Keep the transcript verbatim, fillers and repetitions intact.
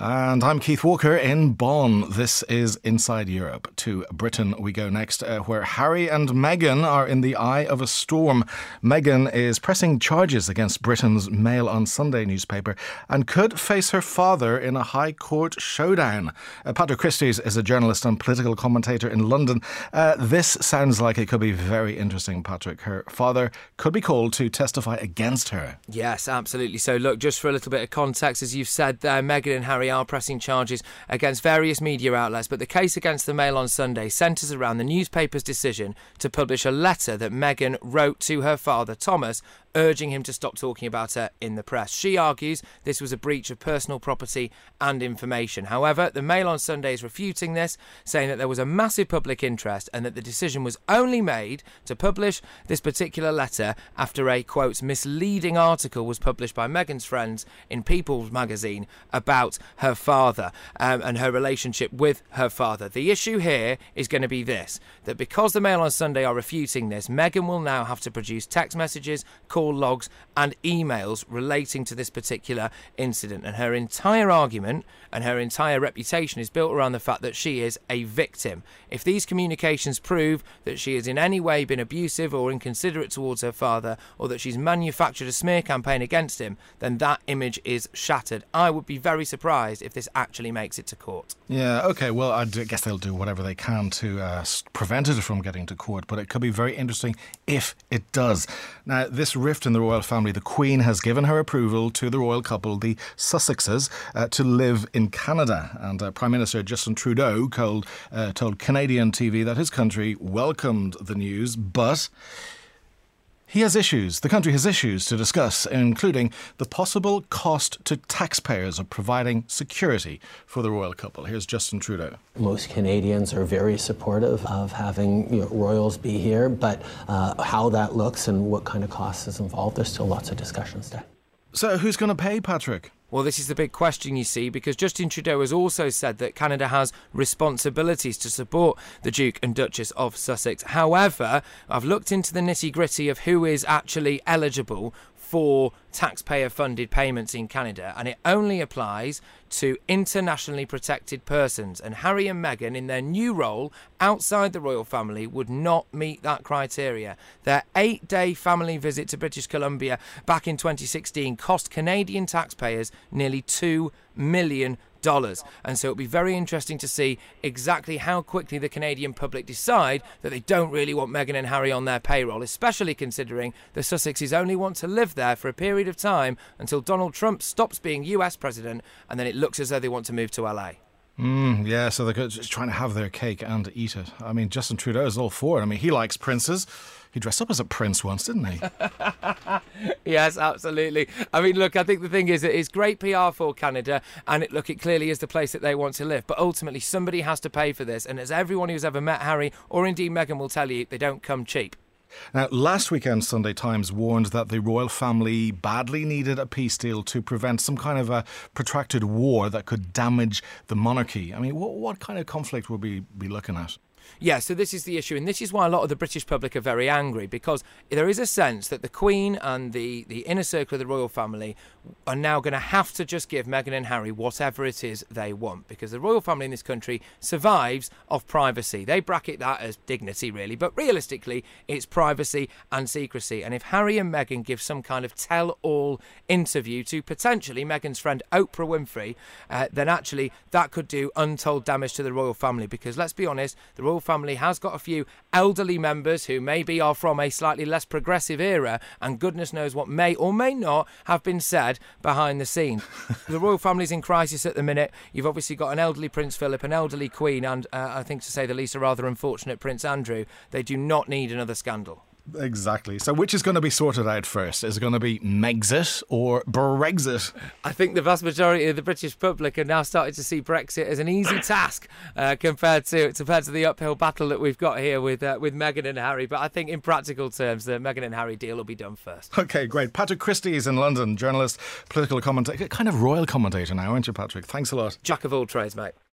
And I'm Keith Walker in Bonn. This is Inside Europe. To Britain we go next, uh, where Harry and Meghan are in the eye of a storm. Meghan is pressing charges against Britain's Mail on Sunday newspaper and could face her father in a High Court showdown. Uh, Patrick Christys is a journalist and political commentator in London. Uh, this sounds like it could be very interesting, Patrick. Her father could be called to testify against her. Yes, absolutely. So look, just for a little bit of context, as you've said there, Meghan and Harry are pressing charges against various media outlets, but the case against the Mail on Sunday centres around the newspaper's decision to publish a letter that Meghan wrote to her father, Thomas, urging him to stop talking about her in the press. She argues this was a breach of personal property and information. However, the Mail on Sunday is refuting this, saying that there was a massive public interest and that the decision was only made to publish this particular letter after a, quote, misleading article was published by Meghan's friends in People's magazine about her father um, and her relationship with her father. The issue here is going to be this, that because the Mail on Sunday are refuting this, Meghan will now have to produce text messages, call logs and emails relating to this particular incident, and her entire argument and her entire reputation is built around the fact that she is a victim. If these communications prove that she has in any way been abusive or inconsiderate towards her father, or that she's manufactured a smear campaign against him, then that image is shattered. I would be very surprised if this actually makes it to court. Yeah, OK, well, I guess they'll do whatever they can to uh, prevent it from getting to court, but it could be very interesting if it does. Now, this rift in the royal family, the Queen has given her approval to the royal couple, the Sussexes, uh, to live in Canada. And uh, Prime Minister Justin Trudeau told, uh, told Canadian T V that his country welcomed the news, but he has issues, the country has issues to discuss, including the possible cost to taxpayers of providing security for the royal couple. Here's Justin Trudeau. Most Canadians are very supportive of having you know, royals be here, but uh, how that looks and what kind of costs is involved, there's still lots of discussions there. So who's going to pay, Patrick? Well, this is the big question, you see, because Justin Trudeau has also said that Canada has responsibilities to support the Duke and Duchess of Sussex. However, I've looked into the nitty-gritty of who is actually eligible for taxpayer-funded payments in Canada, and it only applies to internationally protected persons. And Harry and Meghan, in their new role outside the royal family, would not meet that criteria. Their eight-day family visit to British Columbia back in twenty sixteen cost Canadian taxpayers nearly two million dollars. And so it'll be very interesting to see exactly how quickly the Canadian public decide that they don't really want Meghan and Harry on their payroll, especially considering the Sussexes only want to live there for a period of time until Donald Trump stops being U S president, and then it looks as though they want to move to L A. Mm, yeah, so they're just trying to have their cake and eat it. I mean, Justin Trudeau is all for it. I mean, he likes princes. He dressed up as a prince once, didn't he? Yes, absolutely. I mean, look, I think the thing is that it's great P R for Canada, and it, look, it clearly is the place that they want to live. But ultimately, somebody has to pay for this. And as everyone who's ever met Harry, or indeed Meghan, will tell you, they don't come cheap. Now, last weekend, Sunday Times warned that the royal family badly needed a peace deal to prevent some kind of a protracted war that could damage the monarchy. I mean, what, what kind of conflict would we be looking at? Yeah, so this is the issue, and this is why a lot of the British public are very angry, because there is a sense that the Queen and the, the inner circle of the royal family are now going to have to just give Meghan and Harry whatever it is they want, because the royal family in this country survives off privacy. They bracket that as dignity, really, but realistically, it's privacy and secrecy. And if Harry and Meghan give some kind of tell-all interview to potentially Meghan's friend Oprah Winfrey, uh, then actually that could do untold damage to the royal family, because let's be honest, the royal family has got a few elderly members who maybe are from a slightly less progressive era, and goodness knows what may or may not have been said behind the scenes. The royal family's in crisis at the minute. You've obviously got an elderly Prince Philip, an elderly Queen, and uh, I think, to say the least, a rather unfortunate Prince Andrew. They do not need another scandal. Exactly. So which is going to be sorted out first? Is it going to be Megxit or Brexit? I think the vast majority of the British public are now starting to see Brexit as an easy task uh, compared to compared to the uphill battle that we've got here with uh, with Meghan and Harry. But I think in practical terms, the Meghan and Harry deal will be done first. OK, great. Patrick Christys in London, journalist, political commentator, kind of royal commentator now, aren't you, Patrick? Thanks a lot. Jack of all trades, mate.